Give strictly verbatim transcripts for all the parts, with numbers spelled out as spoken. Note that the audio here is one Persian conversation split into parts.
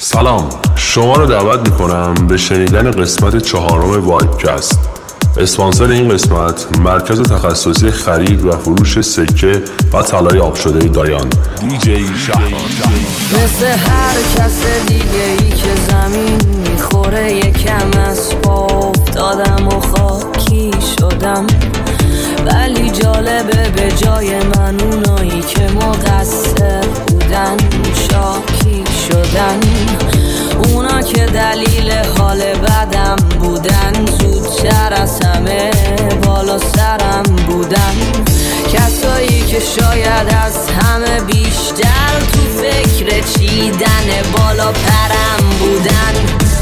سلام، شما رو دعوت میکنم به شنیدن قسمت چهارم وایبکست. اسپانسر این قسمت مرکز تخصصی خرید و فروش سکه و طلای آب شده دایان، دیجی شهران. مثل هر کس دیگه ای که زمین میخوره یکم از پا افتادم و خاکی شدم، ولی جالبه به جای من اونایی که مقصر بودن شاکی شدن. اونا که دلیل حال بدم بودن زودتر از همه بالا سرم بودن. کسایی که شاید از همه بیشتر تو فکر چیدن بالا پرم بودن.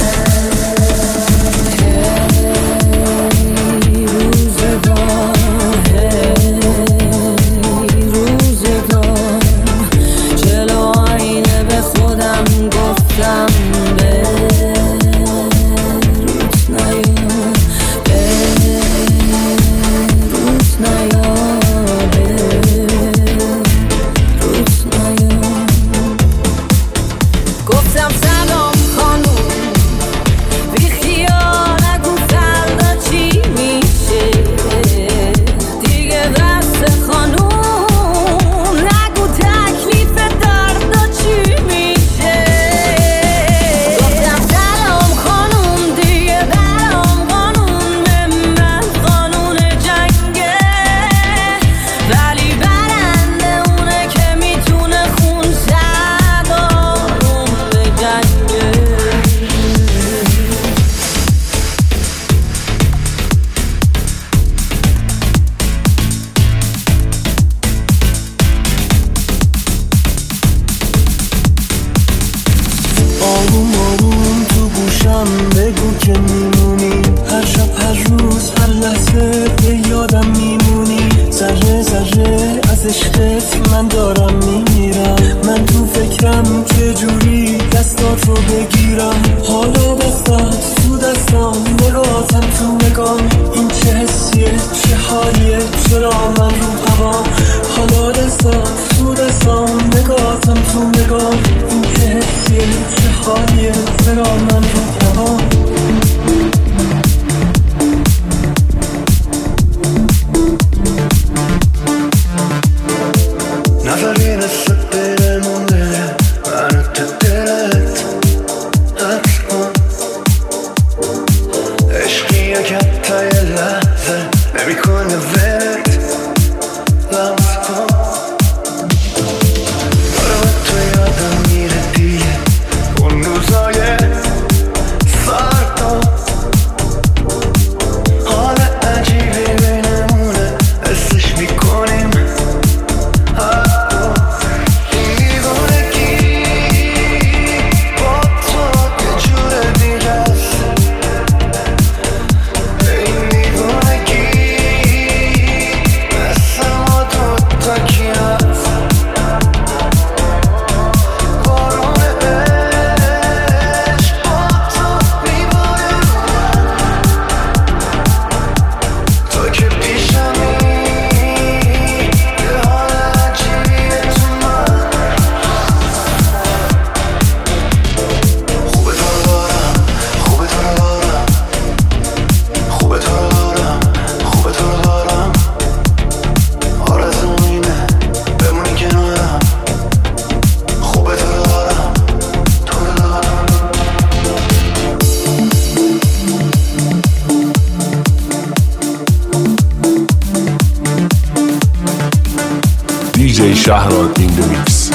دیجی شهران این دو میکس.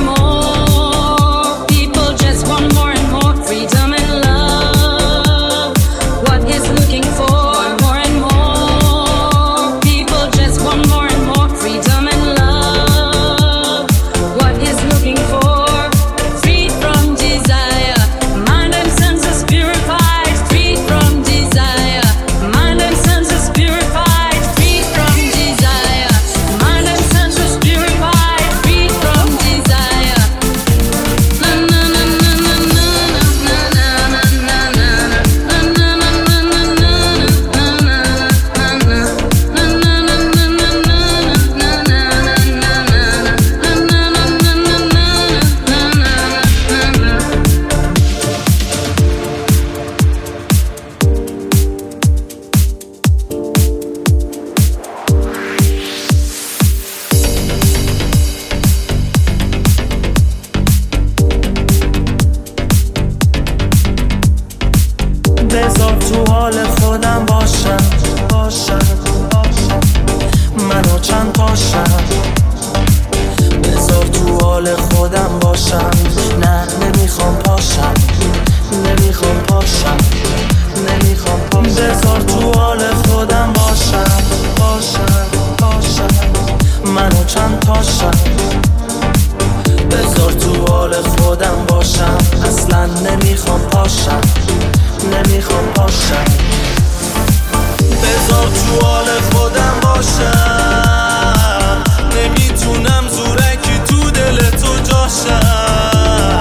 Freedom and love. حال خودم باشم باشم منو چند پاشم بذار تو حال خودم باشم نه نمیخوام پاشم نمیخوام پاشم نمیخوام پاشم بذار تو حال خودم باشم باشم باشم منو چند پاشم بذار تو حال خودم باشم اصلا نمیخوام پاشم نمیخوام پاشم بذار تو حال خودم باشم نمیتونم زورکی تو دل تو جاشم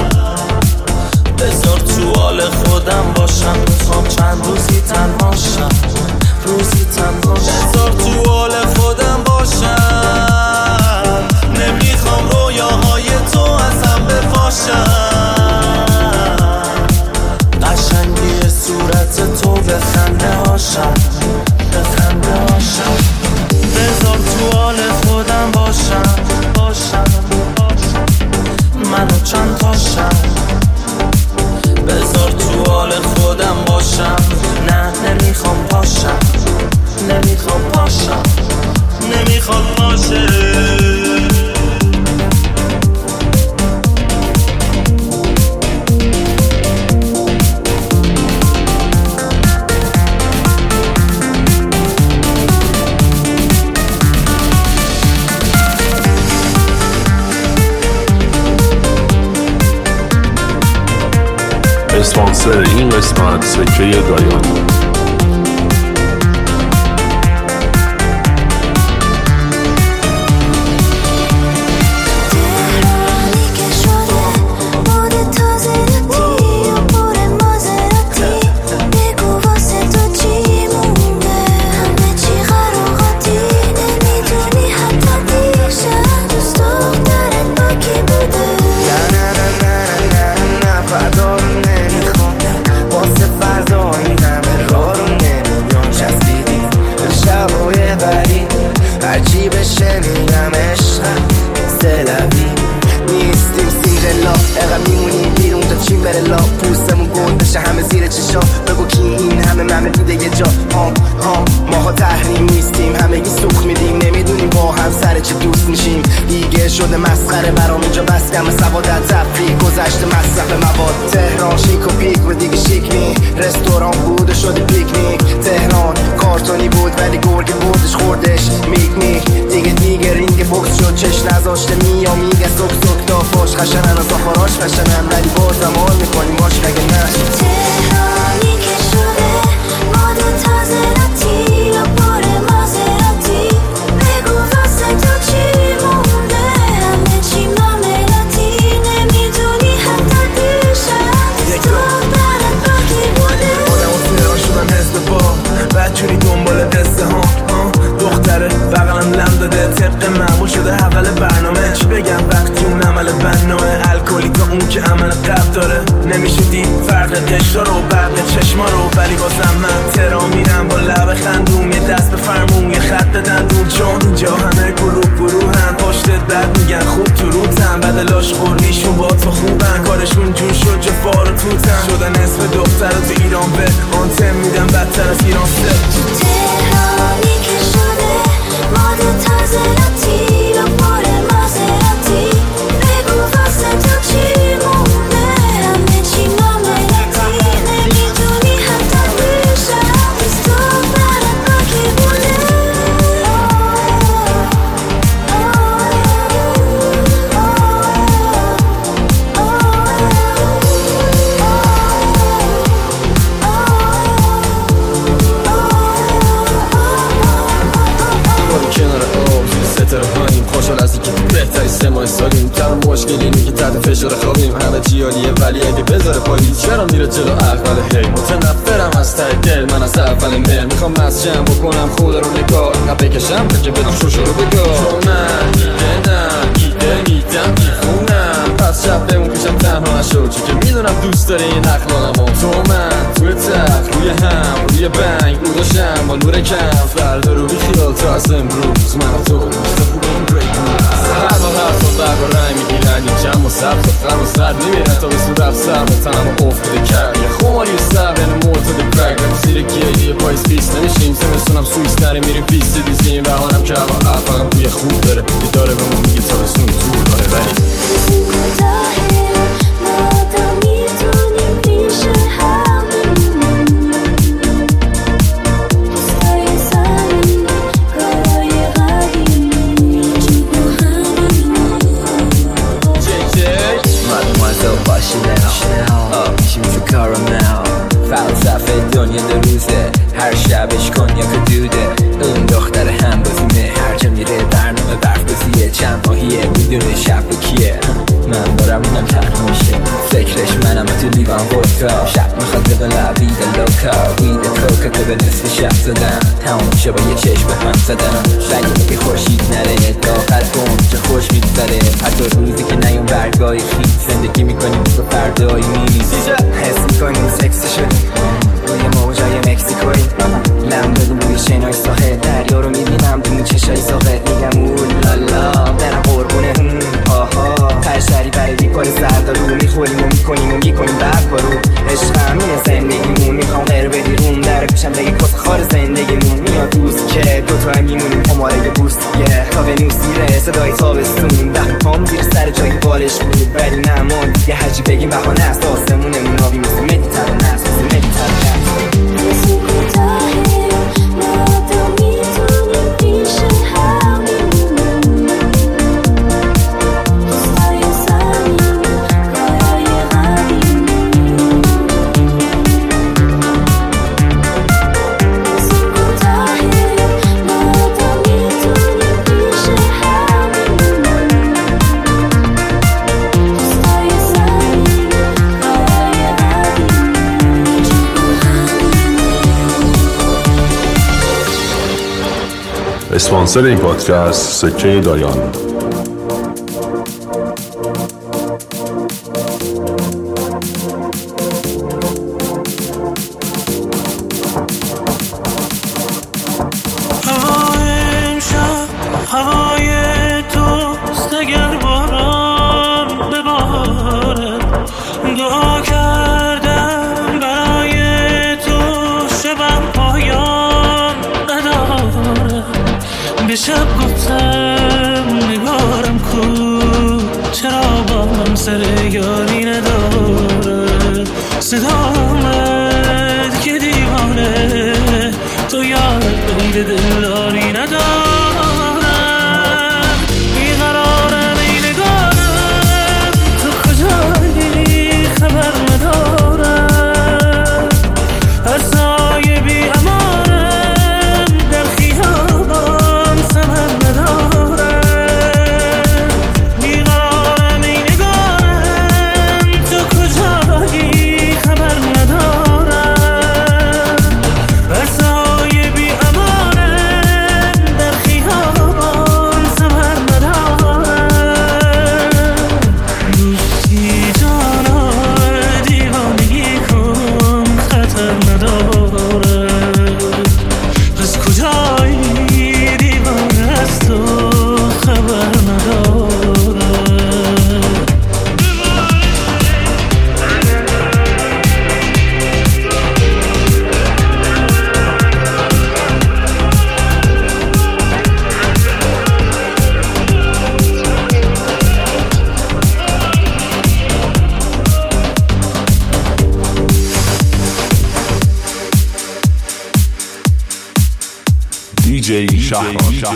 بذار تو حال خودم باشم میخوام چند روزی تنهاشم روزی تنهاشم بذار تو حال خودم باشم نمیخوام رویاهای تو از هم بپاشم قشنگی صورت تو به خنده هاشم به خنده هاشم بذار تو حال خودم باشم باشم منو چند تاشم بذار تو حال خودم باشم نه نمیخوام پاشم نمیخوام پاشم نمیخوام پاشم اسپانسر این قسمت سکه دایان. شده مسخره برام اینجا بس کم سوادت تفریح گذشته مصرف مواد تهران شیک و پیک و دیگه شیک نی رستوران بود و شده پیکنیک تهران کارتونی بود ولی گرگ بودش خوردش میک میک دیگه دیگه رینگ بوکس شد چش نذاشته میا میگه سک سک تا فاش خشنن از آخراش خشنن ولی بازم حال میکنی ماش مگه نه تهرانی که شده ماد تازه راتی و پر مازراتی بگو واسه تو چی مونده همه چی ماملاتی نمیدونی حتی دیشب تو برات باقی بوده آدم و تهران شدن حزب با بدجوری دنبال قصه ها دختره بغلم لم داده طبق معمول شده اول برنامه چی بگم وقتی اون عمل بناه الکلی تا اون که عمل قبل داره نمیشه دید فرق قشتا رو برق چشما رو ولی بازم من تهران میرم با لب خندوم یه دست به فرمون یه خط بدن دون چون اینجا همه گروه گروه هم پشتت بد میگن خوب تو روتن بدلاش خوردیشون با تو خوبن کارشون جون شد جفار و توتن شدن اسم دختر تو ایران به آنتم میدن بدتر از ایران سه تهرانی که شده ماد تازه راتی و پر مازراتی بگو واسه تو چی مونده همه چی ماملاتی نمیدونی حتی دیشب تو برات باقی بوده بهتری سه ماه سالیم تنها مشکل اینه که تحت فشار خوابیم همه چی عالیه ولی اگه بذاره پاییز چرا میره جلو اول هی متنفرم از ته دل من از اول مل میخوام مسجم بکنم خود رو نگاه اینقدر بکشم که بدون شوشو رو بگاه چون من دیگه نه ایده میدم میخونم پس شب بمون پیشم تنها نشو چون که میدونم دوست داری این اخلاقمو تو من توی تخت روی هم روی بنگ رو داشتم با نور کم فردا رو بیخیال تا از امروز من و تو مثل خوبم بریک هر با هر تا برگ و رنگ میگیرن یه جمع و سبت و خرم و سرد میمیرن تا به سود افسر با تنم و افتاده کرد یه خماری سر بین مرتد برگ و سیر یه دو روزه هر شبش کنیاک دوده اون دختر هم بازیمه هر جا میره برنامه برف بازیه چند ماهیه میدونه شب کیه من دارم اینم تنها میشه فکرش منم تو لیوان ودکا شب میخواد ببلا وید لوکا وید کوکا که به نصف شب زدم تمام میشه با یه چشم به هم زدم بگه که خورشید نره داخل کن چه خوش میگذره حتی روزی که نیون برگای خیلی زندگی میکنیم تو فردایی نیست حس میکنیم سکسی شدیم روی موجای مکسیکوی لم بدیم روی شنای ساحل دریا رو میبینم تو چشای ساقه میگم اولالا برم قربونه آها تشتری برای بیکار سردارو میخوریم و میکنیم و میکنیم بعد بارو عشق همینه زندگیمون میخوام غیر بدی روم در پیشم بگی کس خار زندگیمون میاد دوست که دوتای میمونیم هماره یه بورسیه تا به نوسیره صدای تابستون ده پام زیر سر جایی بالش بود ولی نمان یه هرچی بگیم بهانه است آسمونمون آبی مثل مدیترانه است مثل مدیترانه است مثل کوتاهه مادام میتونیم پیش هم دوستای زمین کارای قدیم مثل کوتاهه مادام میتونیم پیش هم دوستای زمین کارای قدیم اسپانسر این پادکست سکه دایان. هوای توست اگر باران ببارد دعا کردم برای تو شبم پایان ندارد به شب گفتم نگارم کو چرا با من سر یاری ندارد صدا آمد که دیوانه تو یاد غیر دلداری ندارد دی جی شهرام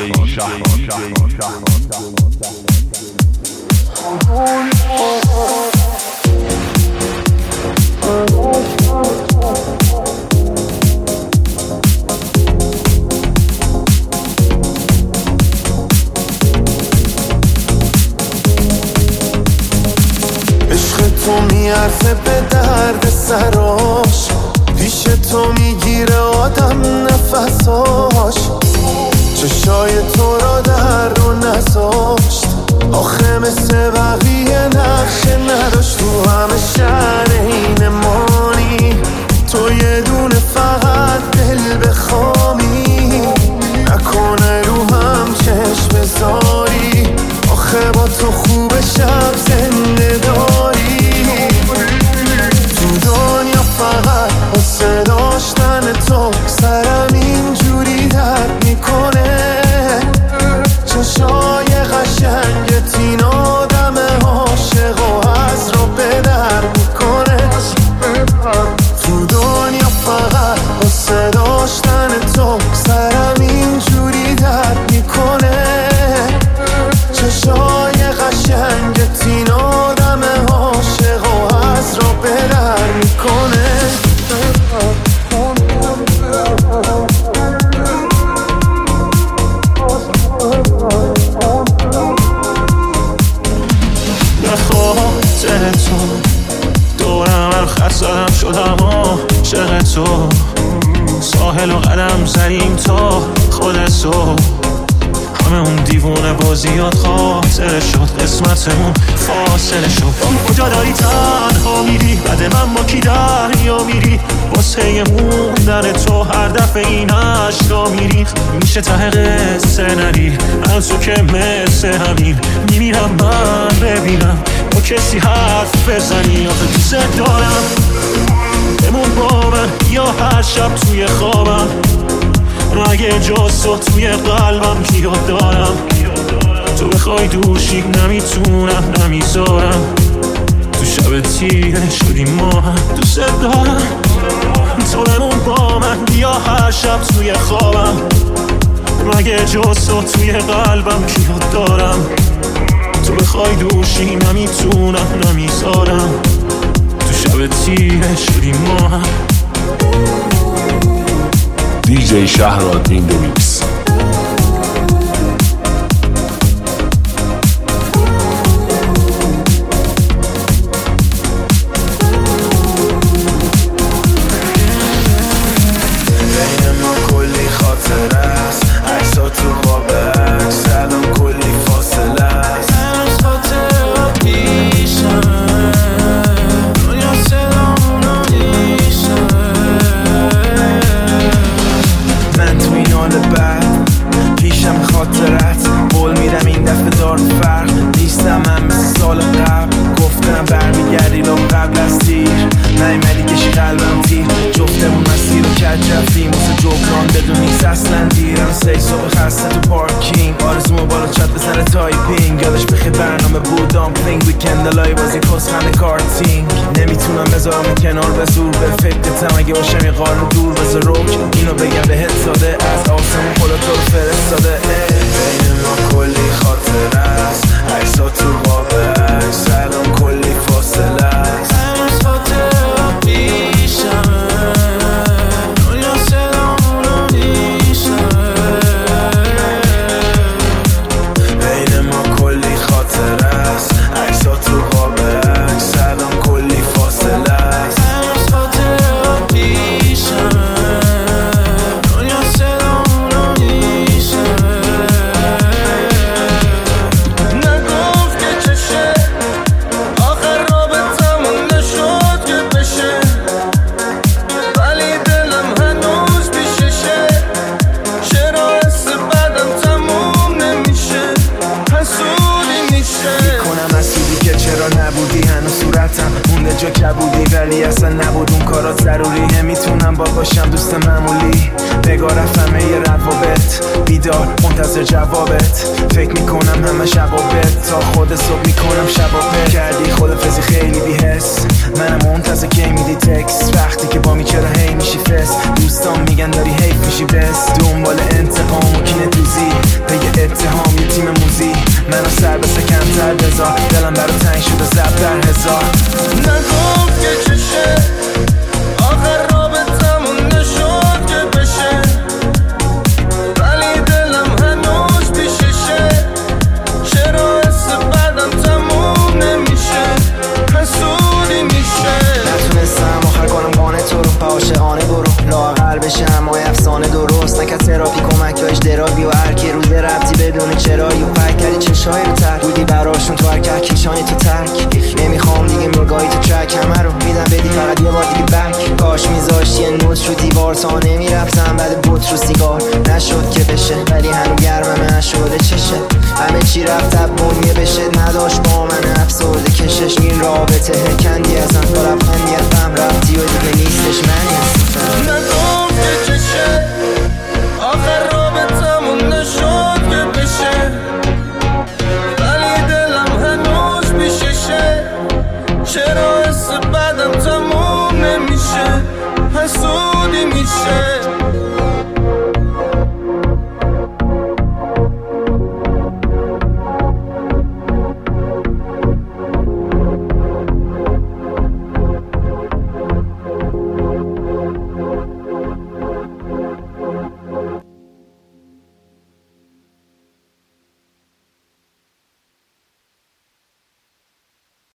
عشق تو میارزه به درد سراش پیش تو میگیره آدم نفساش چشای تو را در رو نذاشت آخه مثل بقیه نقشه نداشت تو همه شهر این مانی تو یه دونه فقط دل بخوامی نکنه رو هم چشم بذاری آخه با تو خوب شب زنده داری تو دنیا فقط واسه داشتن تو سرم اینجوری درد میکنه چشای قشنگت این آدم عاشق و از رو به در میکنه تو دنیا فقط واسه داشتن تو سرم اینجوری درد میکنه چشای قشنگت تو ساحل و قدم زنیم تا خود صبح همه اون دیوونه بازیات خاطره شد قسمتمون فاصله شد کجا داری تنها میری بعد من با کی دریا میری واسه موندن تو هر دفعه این عشقا میری میشه ته قصه نری از تو که مثل همین میمیرم من ببینم با کسی حرف بزنی آخه دوست دارم بمون با من یا هر شب توی خوابم اگه جز تو توی قلبم یاد دارم تو بخوای دوشی نمیتونم نمیذارم تو شب تیره شدی ما هم دوست دارم تو بمون با من بیا هر شب توی خوابم اگه جز تو توی قلبم یاد دارم تو بخوای دوشی نمیتونم نمیذارم تو شب تیره شدی ما هم دی جی شهرآدین ریمیکس. بین ما کلی خاطره است عکس‌ها تو قاب عکس الان کلی فاصله است هنوز خاطره پیشم دنیا صدامونو میشم من تو این حال بد پیشم خاطرت بول میرم این دفعه دار فرق نیستم من مثل سال قبل گفتم برمیگردی لام قبل از تیر نیمدی کشی قلبم تیر جفتمون مسیر رو کج رفتیم واسه جبران بدون نیست اصلا دیرم سی صبح خسته تو پارکینگ آرزومو بالا چت بزنه تایپینگ یادش بخیر برنامه بود دامپلینگ ویکند لای بازی پسخنه کارتینگ نمیتونم بذارم کنار به زور به فکرتم اگه باشم یه قارن دور بذار روک اینو بگم بهت ساده از آسمون خدا تو رو فرستاده بین ما کلی خاطره است عکس‌ها تو قاب عکس الان کلی فاصله است هنوز خاطره پیشم دنیا صدامونو میشم بین ما کلی خاطره است عکس‌ها تو قاب عکس الان کلی فاصله است هنوز خاطره پیشم دنیا صدامونو میشم نگفت که چشه آخر رابطمون نشد که بشه ولی دلم هنوز پیششه چرا حس بعدم تموم نمیشه حسودی میشه میکنم حسودی که چرا نبودی هنوز صورتم مونده جا کبودی ولی اصلا نبود اون کارات ضروری نمیتونم با باشم دوست معمولی بگاه رفتم یه روابط بیدار منتظر جوابت فکر میکنم همه شبابت تا خود صبح میکنم شبابت کردی خدافزی خیلی بی‌حس منم منتظر کی میدی تکس وقتی که با می چرا هی میشی فس دوستان میگن داری حیف میشی بس دنبال انتقام و کینه دوزی پی اتهام یه تیم موزی منو سر بسه کمتر بذار دلم برا تنگ شده زب در هزار نگفت که چشه آخر رابطمون نشد که بشه ولی دلم هنوز پیششه چرا حس بعدم تموم نمیشه حسودی میشه نتونستم آخر کنم قانه تو رو به عاشقانه برو لااقل بشه همای افسانه درست نکرد تراپی کمک یا اجدرابی و هر کی روز ربطی بدون چرایی و پک کردی چشای رو تر بودی براشون تو هر که کیشانی تو ترک نمیخوام دیگه مرگاهی تو ترک همه رو میدم بدی فقط یه بار دیگه بک کاش میذاشتی یه نوت رو دیوار تا نمیرفتم بعد بوت رو سیگار نشد که بشه ولی هنو گرمم نشده چشه همه چی رفت تب بنیه بشه نداشت با من افسرده کشش این رابطه هکندی ازم تا رفتم یه فهم رفتی و دیگه نیستش منی هستم